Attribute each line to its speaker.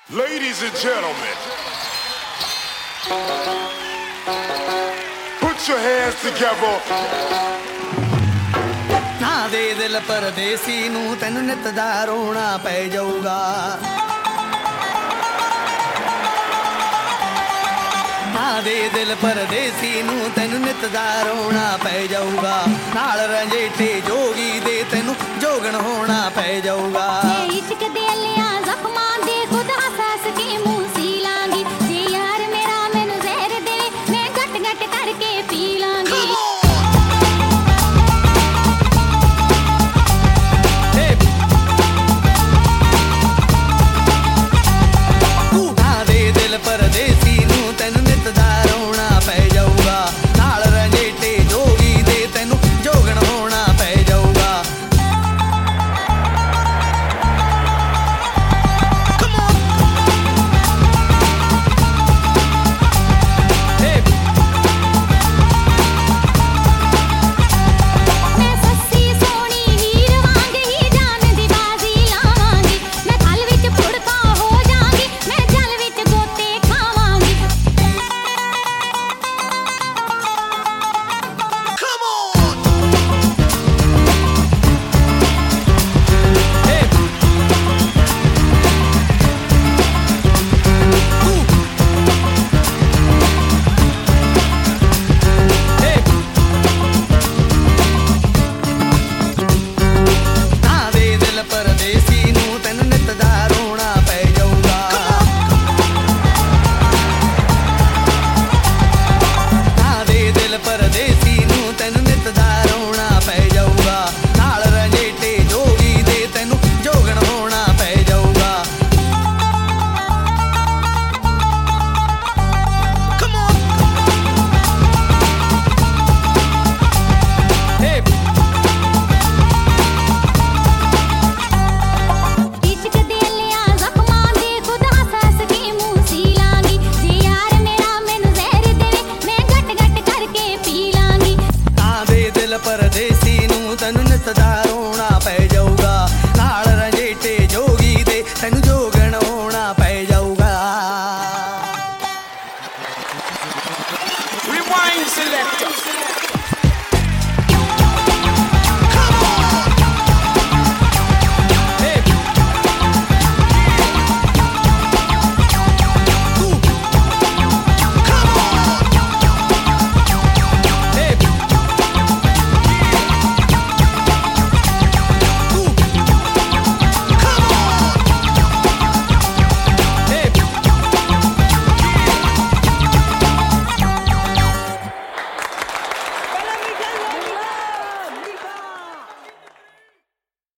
Speaker 1: Ladies and gentlemen, put your hands together.
Speaker 2: ਨਾ ਦੇ ਦਿਲ ਪਰਦੇਸੀ ਨੂੰ ਤੈਨੂੰ ਨਿੱਤ ਦਾ ਰੋਣਾ ਪੈ ਜਾਊਗਾ। ਨਾ ਦੇ ਦਿਲ ਪਰਦੇਸੀ ਨੂੰ ਤੈਨੂੰ ਨਿੱਤ ਦਾ ਰੋਣਾ ਪੈ ਜਾਊਗਾ। ਨਾਲ ਰੰਜੇਟੇ ਜੋਗੀ ਦੇ ਤੈਨੂੰ ਜੋਗਣ ਹੋਣਾ ਪੈ ਜਾਊਗਾ।
Speaker 3: ਇਸ਼ਕ ਦੇ ਲਿਆ